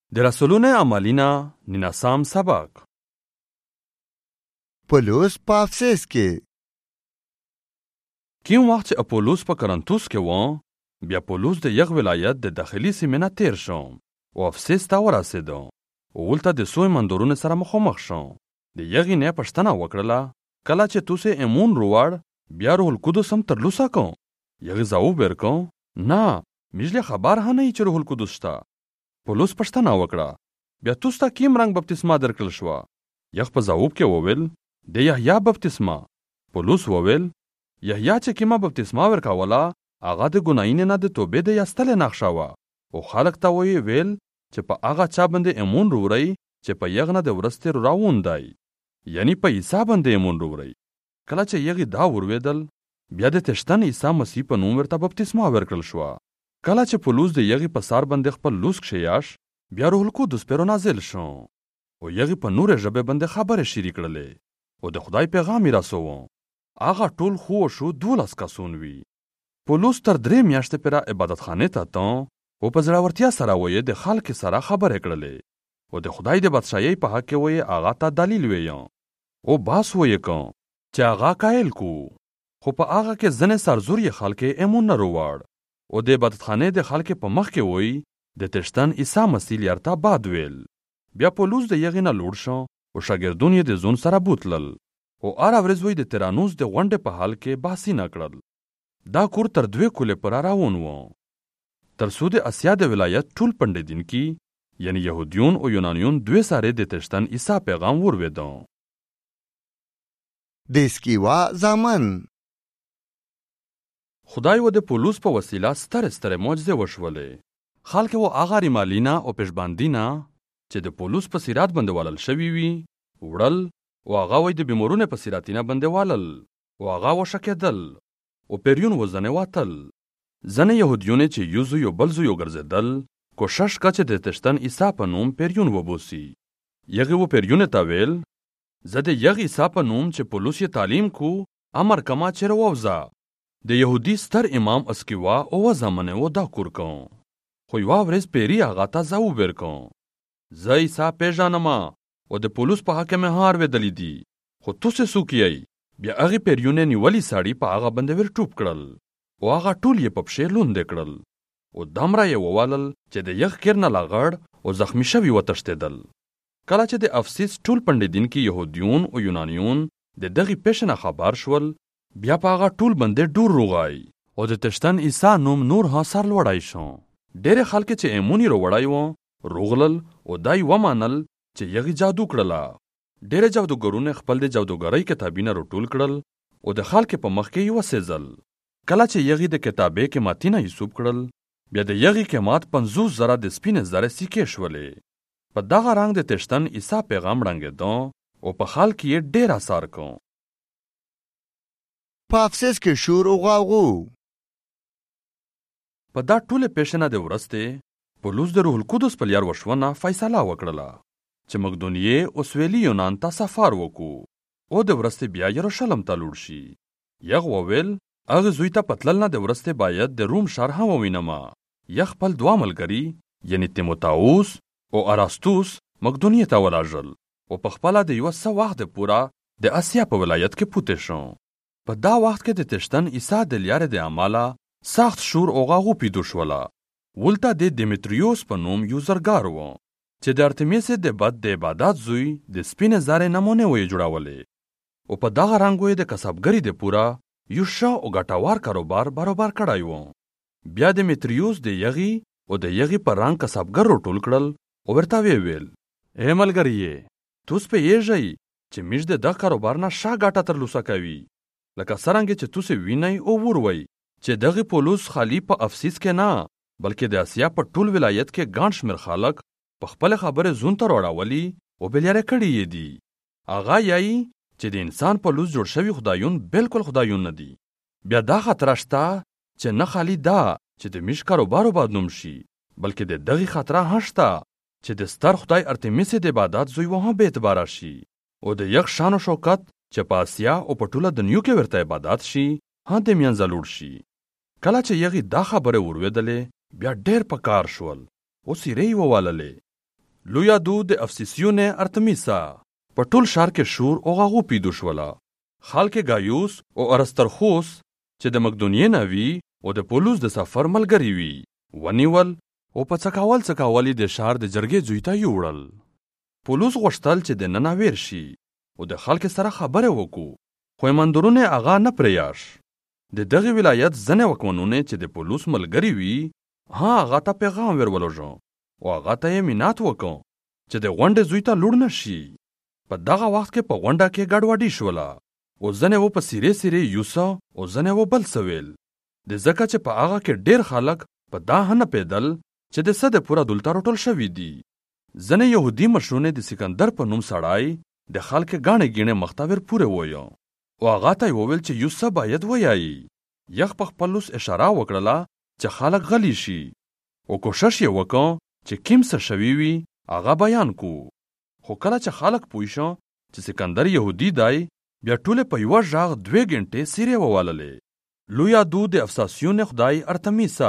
د رسولونه عملینا نیناسام سبق. پولس په افسس کې کیم وخت چې اپولوس په کرنتوس کې و، بیا پولوس د یغ ولایت د داخلي سیمې نه تیر شو او افسس ته ورسېدو او ولته د سوی مندورونو سره مخامخ شو. د یغې نه پښتنه وکړله، کله چې توسې امون روړ بیا روح القدس هم ترلاسه کو. یغې ځواب ورکړ، نه مجله خبر هنه چې روح القدس شته. پولوس پښتنه وکړه، بیا توس ته کیم رنګ بپتسمه درکړل شوه؟ یغ په ځواب کې وویل، د یحیی بپتسمه. پولوس وویل، یحیی چې کیمه بپتسمه ورکوله هغه د ګناهینې نه د توبې د یستلې نقشه وه او خلک ته ویې ویل چې په هغه چا باندې امون روړئ چې په یغ نه د ورستې راوون دی، یعنی په عیسی باندې امون روړئ. کله چې یغې دا ورویدل، بیا د تشتن عیسی مسیح په نوم ورته بپتسمه ورکړل شوه. کله چې پولوس د یغې په سر باندې خپل لوس کښیاش، بیا روح القدس پرې نازل شو او یغې په نورې ژبې باندې خبرې شریک کړلې او د خدای پیغام یې رسوه. هغه ټول خو شو 12 کسون وي. پولوس تر 3 میاشتې پورې عبادتخانې ته ته او په زړورتیا سره ویې د خلکو سره خبرې کړلې او د خدای د بادشاهۍ په حق کې ویې هغه ته دلیل ویه او باس ویې کو چې هغه قایل کو، خو په هغه کې ځینې سرزوري خلکو امون نه روړ او د عبادتخانې د خلکو په مخ کې وی د تشتن عیسی مسیح لرته باد ویل. بیا پولوس د یغې نه لوړ شو او شاګردون یې د ځون سره بوتلل او هره ورځ وی د تیرانوس د غونډې په حال کې بحثي نه کړل. دا کور تر 2 کولې پورې روان و، تر څو د اسیا د ولایت ټول پنډیدونکي یعنی یهودیون او یونانیون 2 سره د تشتن عیسی پیغام ورودو. د اسکیوا زامن خدای و د پولوس په وسیله ستر معجزې وشولې. خلک و هغه ریمالینا او پېشباندینا چې د پولوس په سیرات باندې والل شوي وي وړل او هغه وی د بیمارونو په سیراتینه باندې والل او هغه وشکېدل او پیریون وزنه واتل. ځنې یهودیون چې یو بل زوی ګرځېدل کوشش کا چې د تشتن عیسی په نوم پیریون وبوسي. یغې و پیریون ته ویل، زه د یغ عیسی په نوم چې پولوس یې تعلیم کو امر کما چې ووځه. د یهودي ستر امام اسکیوا او زمانه و دا کور کو، خو یو ورځ پیری هغه ته ځواب ورکړ، زه عیسی پیژنم او د پولوس په حق مې هار ودلې دي، خو تاسو څوک یې؟ بیا هغه پیریونه نیولې ساړي په هغه باندې ور ټوپ کړل او هغه ټول یې په پښې لوند کړل او دمره یې ووالل چې د یغ کېرنه لاغړ او زخمی شوی وتښتېدل. کله چې د افسس ټول پنډیدونکي یهودیون او یونانیون د دغې پیښې نه خبر شول، بیا په هغه ټول باندې ډور روغای او د تشتن عیسی نوم نور ها سر لوړای شو. ډېر خلک چې ایمونی روړای وو روغلل او دای ومانل چې یغې جادو کړله. ډېر جادوګرونه خپل د جادوګرۍ کتابونه راټول کړل او د خلکو په مخ کې یې وسېزل. کله چې یغې د کتابې کې ماتینه حساب کړل، بیا د یغې قیمت 50,000 د سپینې زرې سکې شولې. په دغه رنګ د تشتن عیسی پیغام رنګېدو او په خلکو یې ډېر اثر کو. په افسس کې شور او غاغو. په دا ټوله پیښه نه د ورسته پولوس د روح القدس په لار وشونه فیصله وکړه چې مقدونیې او سویلی یونان ته سفر وکړو او د ورسته بیا یروشلم ته لاړ شي. یغ وویل، هغه زوی ته پتلل نه د ورسته باید د روم شهر هم ووینم. یغ خپل 2 ملګري یعنی تیموتاوس او اراسطوس مقدونیې ته ولاړل او په خپل د یو څه وخت پورا د اسیا په ولایت کې پوتې شو. په دا وخت کې د تشتن عیسی د لارې د عمله سخت شور او غاغو پیدا شوله. ولته د دیمتریوس په نوم یو زرګار و چې د ارتمیس د بد د عبادت زوی د سپینې زرې نمونه وې جوړولې او په دغه رنګ د کسبګری د پورا یو ښه او ګټور کاروبار برابر کړای و. بیا د دیمتریوس د یغې او د یغې په رنګ کسبګر راټول کړل او ورته ویل، اے ملګریې، توس په یېږئ چې موږ د دغه کاروبار نه ښه ګټه ترلاسه کوي، لکه څرنګه چې توس وینئ او وروئ چې دغه پولوس خالی په افسس کې نه بلکې د اسیا په ټول ولایت کې ګڼ شمېر خلک په خپل خبره زون ته راوړولي او بلیاره کړي یې دي. هغه یایي چې د انسان په لوز جوړ شوي خدایون بالکل خدایون نه دي. بیا دا خطر شته چې نه خالی دا چې د میش کاروبارو بدنوم شي، بلکې د دغه خطر هم شته چې د ستر خدای ارتمیس د عبادت زوی وه به اعتبار شي او د یغ شان او شوکت چې په اسیا او په ټوله دنیا کې ورته عبادت شي هم د منځه لوړ شي. کله چې یغې دا خبره ورویدلې، بیا ډېر په کار شول او سیرې یې وواللې لویا دو د افسیسیونه ارتمیسا په ټول ښار کې شور او غاغو پیدو شوله. خلک ګایوس او ارسترخوس چې د مقدونیې نه وي او د پولس د سفر ملګري وي ونیول او په څکاول د ښار د جرګې ځوی ته یوړل. پولس غوښتل چې د ننه ویر شي او د خلک سره خبرې وکړو، خو ایماندارونه هغه نه پریاش. د دغه ولایت ځنې واکمنونه چې د پولس ملګري وي هغه ته پیغام ورولوژه او هغه ته یې منات وکړ چې د غونډې ځوی ته لوړ نه شي. په دغه وخت کې په غونډه کې ګډوډي شوله او ځنې و په سیرې یوسه او ځنې و بل څه ویل. د ځکه چې په هغه کې ډېر خلک په دا نه پیدل چې د څه د پوره دلته راټول شوي دي. ځنې یهودي مشرونه د سکندر په نوم سړی د خلکو ګاڼې ګیڼې مختور پورې وویه او هغه ته یې وویل چې یوسه باید ویایي. یخ په خپل لوس اشاره وکړله چې خلک غلی شي او کوشش یې وکړ چې کوم څه شوي وي هغه بیان کو. خو کله چې خلک پوه شو چې سکندر یهودي دی بیا ټولې په یوه غږ 2 غنټې سیرې وواللې. لویا دو د افساسیون خدای ارتمیسا.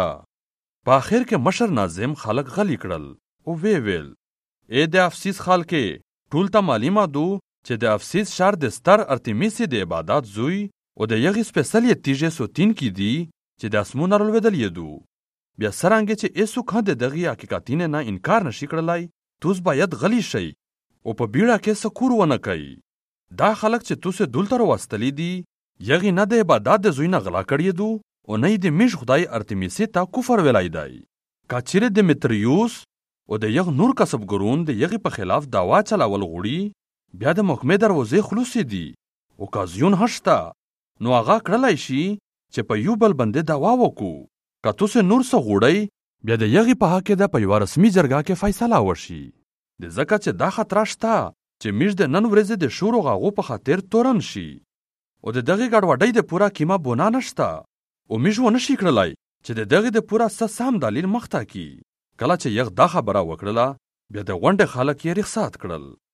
په آخر کې مشر ناظم خلک غلی کړل او ویل ای د افسیس خلکې ټول ته معلومه دو چې د افسیس ښار د ستر ارتمیسې د عبادت زوی او د یغې سپېڅلې تیږې سوتونکي دي چې د اسمونه رالوېدلې دو. بیا څرنګه چې هېڅوک هم د دغې حقیقتینې نه انکار نشي کړلی، توس باید غلی شئ او په بیړه کې څه کور ونه کوئ. دا خلک چې توس یې دلته راوستلي دي یغې نه د عبادت د زوی نه غلا کړی دو او نه یې د میش خدای ارتمیسې ته کفر ویلی دی. که چیرې دمیتریوس او د یغ نور کسبګرون د یغې په خلاف دعوا چلول غواړي بیا د محکمې دروازې خلوصې دي او کازیون هم شته، نو هغه کړلی شي چې په یو بل باندې دعوا وکړو. که توس نور څه غواړئ بیا د یغې په حق کې د په یوه رسمي جرګه کې فیصله وشي. د ځکه چې دا خطره شته چې میش د نن ورځې د شور او غاغو په خاطر تورن شي او د دغې ګډوډۍ د پوره کیمه بنا نشته او میش ونه شي کړلی چې د دغې د پوره څه سم دلیل مخته کړي. کله چې یغ دا خبره وکړله بیا د غونډې خلک یې رخصت کړل.